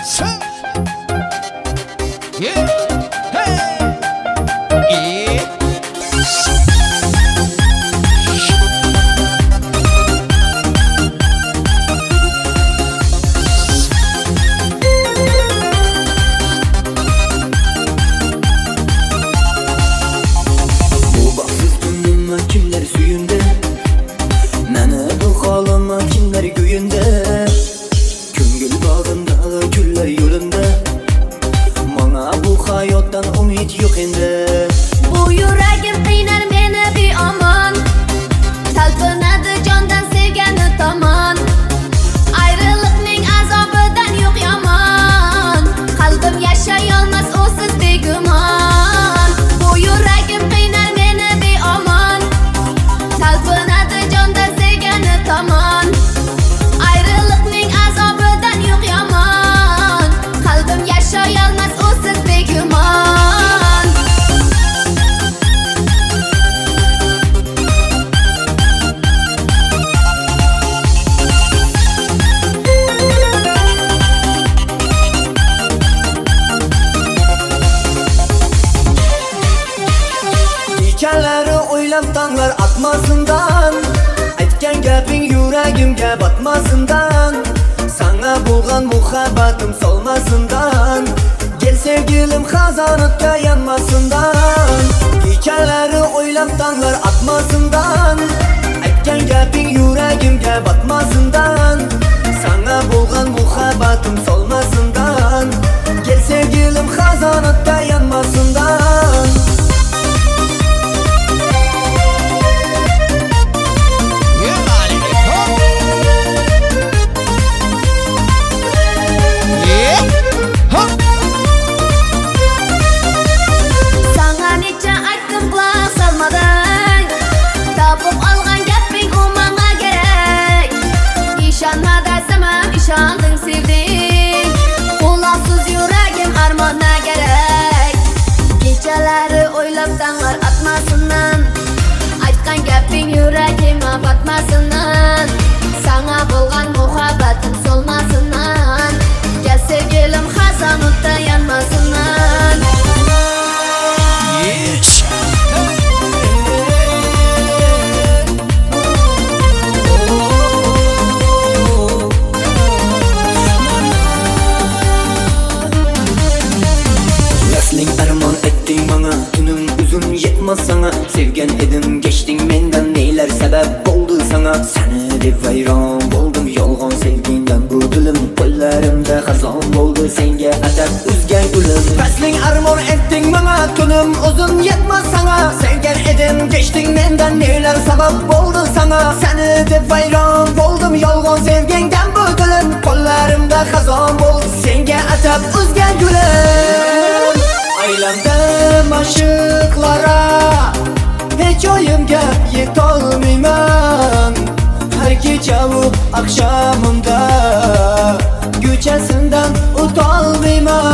Tanglar atmasından aytgan gaping yuragimga batmasından sana bo'lgan muhabbatim solmasından gel sevgilim xazonatga yanmasından kechalari o'ylab tanglar atmasından aytgan gaping yuragimga batmasından sana bo'lgan muhabbatim solmasından gel sevgilim xazonatga yanmasından Şandın sevdin Kulaqsız yüreğim armana gerek Geceleri oylab tanglar atmasından Aytgan gaping yüreğime batmasından Sana bo'lgan muhabbatim solmasından Gel sevgilim xazonatda yanmasından Armon etding bana tunum uzun yetmez sana sevgan edim geçtin menden neyler sebep oldu sana seni deb vayron boldum yolg'on sevgingdan bu dilim qo'llarimda xazon bo'ldi senga atab uzgan gulim Pasling armon etding bana tunum uzun yetmez sana sevgan edim geçtin menden neyler sebep oldu sana seni deb vayron boldum yolg'on sevgingdan bu dilim qo'llarimda xazon bo'ldi senga atab uzgan gulim Aylandım aşıklara Hiç oyumga yetolmayman Her gece bu akşamında Güçesinden utolmayman